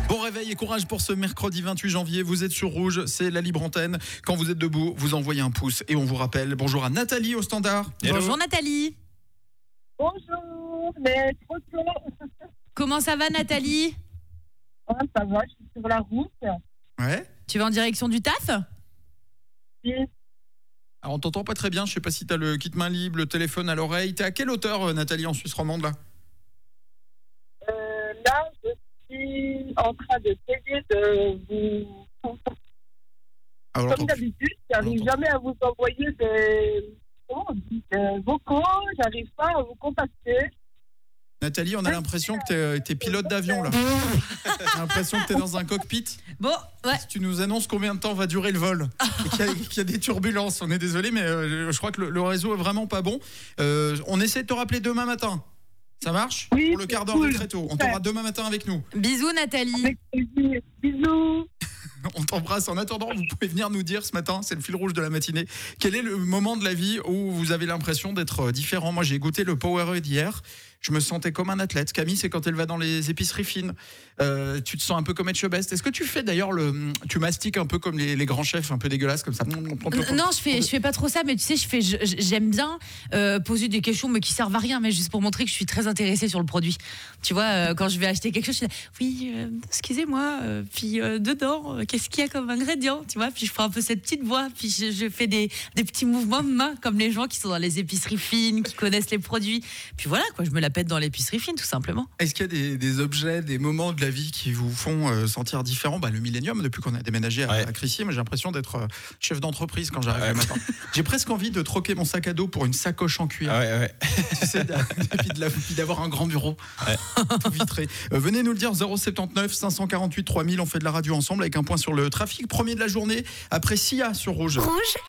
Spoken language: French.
Bon réveil et courage pour ce mercredi 28 janvier. Vous êtes sur Rouge, c'est la libre antenne. Quand vous êtes debout, vous envoyez un pouce et on vous rappelle. Bonjour à Nathalie au standard. Hello. Bonjour Nathalie. Bonjour, mais trop tôt. Comment ça va Nathalie? Ah, ça va, je suis sur la route. Ouais. Tu vas en direction du taf? Et Alors on t'entend pas très bien. Je sais pas si t'as le kit main libre, le téléphone à l'oreille. T'es à quelle hauteur, Nathalie, en Suisse romande là? là, je suis en train d'essayer de vous... Alors, Comme d'habitude, j'arrive J'entends. jamais à vous envoyer des vocaux, j'arrive pas à vous contacter. Nathalie, on a l'impression que t'es pilote d'avion là. J'ai l'impression que t'es dans un cockpit. Bon, ouais. Si tu nous annonces combien de temps va durer le vol et qu'il y a des turbulences, on est désolé, mais je crois que le réseau est vraiment pas bon. On essaie de te rappeler demain matin. Ça marche? Oui, Pour le quart d'heure cool. de très tôt. On t'aura demain matin avec nous. Bisous Nathalie. Avec plaisir. Bisous. On t'embrasse. En attendant, vous pouvez venir nous dire ce matin, c'est le fil rouge de la matinée, quel est le moment de la vie où vous avez l'impression d'être différent. Moi, j'ai goûté le Powerade hier. Je me sentais comme un athlète. Camille, c'est quand elle va dans les épiceries fines. Tu te sens un peu comme Etchebest. Est-ce que tu fais d'ailleurs tu mastiques un peu comme les grands chefs, un peu dégueulasses comme ça? Non, je fais pas trop ça, mais tu sais, j'aime bien poser des questions, mais qui servent à rien, mais juste pour montrer que je suis très intéressée sur le produit. Tu vois, quand je vais acheter quelque chose, je dis oui, excusez-moi, puis dedans, qu'est-ce qu'il y a comme ingrédient, tu vois? Puis je ferai un peu cette petite voix, puis je fais des petits mouvements de main, comme les gens qui sont dans les épiceries fines, qui connaissent les produits. Puis voilà, quoi, je me la pète dans l'épicerie fine, tout simplement. Est-ce qu'il y a des objets, des moments de la vie qui vous font sentir différent? Le Millennium, depuis qu'on a déménagé à Crissier, mais j'ai l'impression d'être chef d'entreprise quand j'arrive le matin. J'ai presque envie de troquer mon sac à dos pour une sacoche en cuir. Tu sais, puis d'avoir un grand bureau tout vitré. Venez nous le dire, 079 548 3000, on fait de la radio ensemble avec un point sur le trafic. Premier de la journée, après Sia sur Rouge.